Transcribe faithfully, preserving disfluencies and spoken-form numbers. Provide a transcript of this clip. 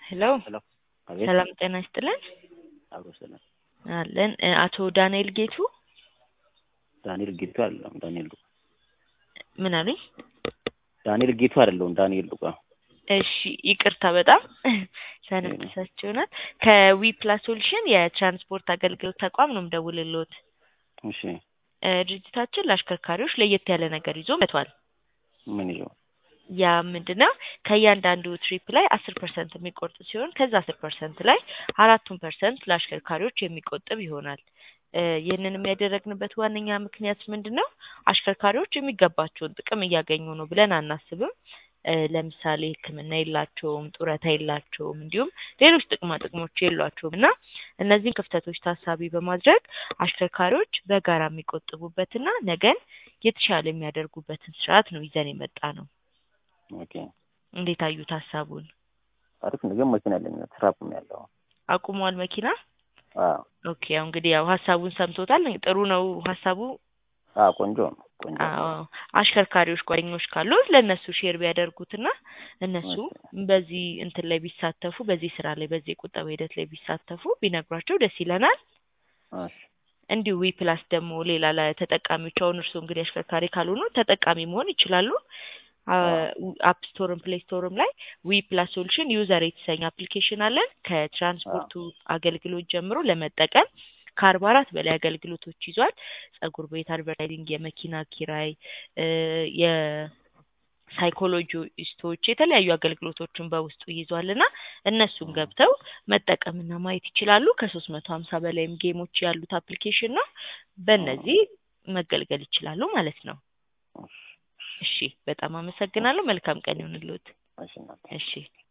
ሄሎ ሄሎ አቤት ሰላም ጤና ይስጥልን አብሮ ሰላም አለን አቶ ዳንኤል ጌቱ ዳንኤል ጌቱ አይደለም ዳንኤል ሉቃ ምን አሉኝ ዳንኤል ጌቱ አይደለም ዳንኤል ሉቃ እሺ ይቅርታ በጣም ሰነፍሳችሁናል ከዊ ፕላስ ሶሉሽን የትራንስፖርት አገልግሎት ተቋም ነው የምደውልልዎት እሺ ድርጅታችን ለአሽከርካሪዎች ለየት ያለ ነገር ይዞ መጥቷል ምን ይዞ ያ ምንድነው ከእያንዳንዱ ትሪፕ ላይ አስር ፐርሰንት የሚቆርጥ ሲሆን ከዛ አስር ፐርሰንት ላይ አራቱን ፐርሰንት ለአሽከርካሪዎች የሚቆጥብ ይሆናል ይህንንም ያደረግንበት ዋነኛ ምክንያት ምንድነው አሽከርካሪዎች የሚገባቸውን ጥቅም እያገኙ ነው ብለን አናስብም ለምሳሌ ህክምና የላቸውም ጡረታ የላቸውም እንዲሁም ሌሎች ጥቅማ ጥቅሞች የሏቸውም እና እነዚህን ክፍተቶች ታሳቢ በማድረግ አሽከርካሪዎች በጋራ የሚቆጥቡበትና ነገን የተሻለ የሚያደርጉበትን ስርዓት ነው ይዘን የመጣነው ኦኬ እንዴት አዩት ሐሳቡን አሪፍ ነው መኪና አለኝ ትራፕም ያለው አቁሟል መኪና አዎ ኦኬ ያው እንግዲህ ያው ሐሳቡን ሰምቶታል ጥሩ ነው ሐሳቡ አዎ ቆንጆ ነው ቆንጆ አዎ አሽከርካሪዎች ጓደኞች ካሉ ለነሱ ሼር ቢያደርጉትና እነሱ በዚህ እንትን ላይ ቢሳተፉ በዚህ ስራ ላይ በዚህ ቁጠባ ሂደት ላይ ቢሳተፉ ቢነግሯቸው ደስ ይለናል እሺ እንዲሁ ዊ ፕላስ ደግሞ ሌላ ለተጠቃሚዎች አሁን እርሱ እንግዲህ አሽከርካሪ ካልሆኑ ተጠቃሚ መሆን ይችላሉ አፕ ስቶርም ፕሌይ ስቶርም ላይ ዊ ፕላስ ሶሉሽን ዩዘር የተሰኘ አፕሊኬሽን አለን ከትራንስፖርቱ አገልግሎት ጀምሮ ለመጠቀም ከአርባ አራት በላይ አገልግሎቶች ይዟል ጸጉር ቤት አድቨርታይዚንግ የመኪና ኪራይ የሳይኮሎጂስቶች የተለያዩ አገልግሎቶችን በውስጡ ይዟልና እነሱን ገብተው መጠቀምና ማየት ይችላሉ ከሶስት መቶ ሃምሳ በላይም ጌሞች ያሉት አፕሊኬሽን ነው በእነዚህ መገልገል ይችላሉ ማለት ነው እሺ በጣም አመሰግናለሁ መልካም ቀን ይሁንልዎት እሺ